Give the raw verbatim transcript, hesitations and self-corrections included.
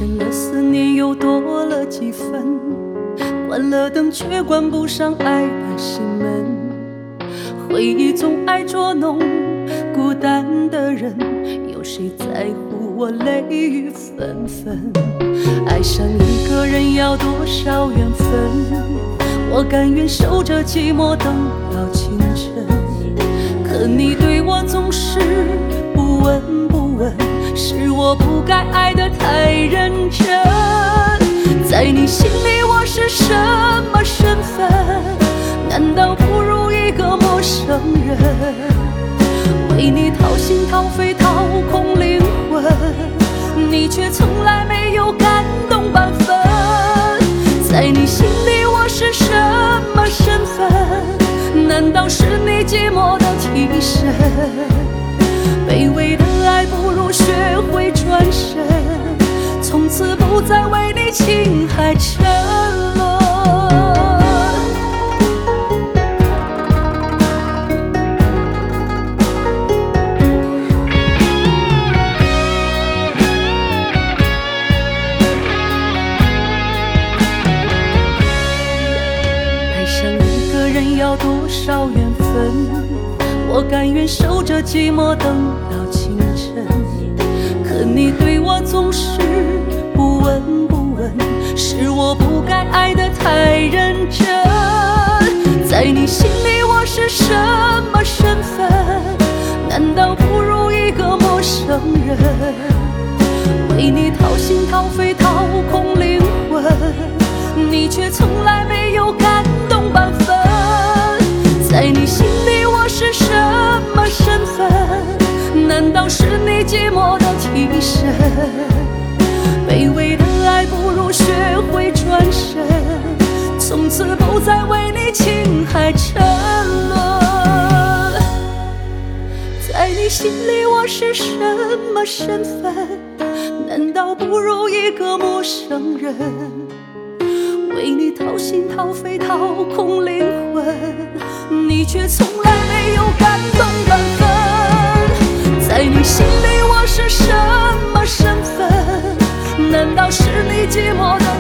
深了思念又多了几分，关了灯却关不上爱的心门。回忆总爱捉弄孤单的人，有谁在乎我泪雨纷纷？爱上一个人要多少缘分？我甘愿守着寂寞等到清晨，可你对我总是不闻不问，是我不该爱得太认真。在你心里我是什么身份？难道不如一个陌生人？为你掏心掏肺掏空灵魂，你却从来没有感动半分。在你心里我是什么身份？难道是你寂寞的替身？卑微的爱不如学会转身，从此不再为你情海沉沦。爱上一个人要多少缘分？我甘愿守着寂寞等到清晨，可你对我总是不闻不问，是我不该爱得太认真。在你心里我是什么身份？难道不如一个陌生人？为你掏心掏肺掏空灵魂，你却从来没有感动半分。在你心里我是什么身份？难道是你寂寞的替身？卑微的爱不如学会转身，从此不再为你情海沉沦。在你心里我是什么身份？难道不如一个陌生人？为你掏心掏肺掏空灵魂，你却从来没有感动半分。在你心里我是什么身份？难道是你寂寞的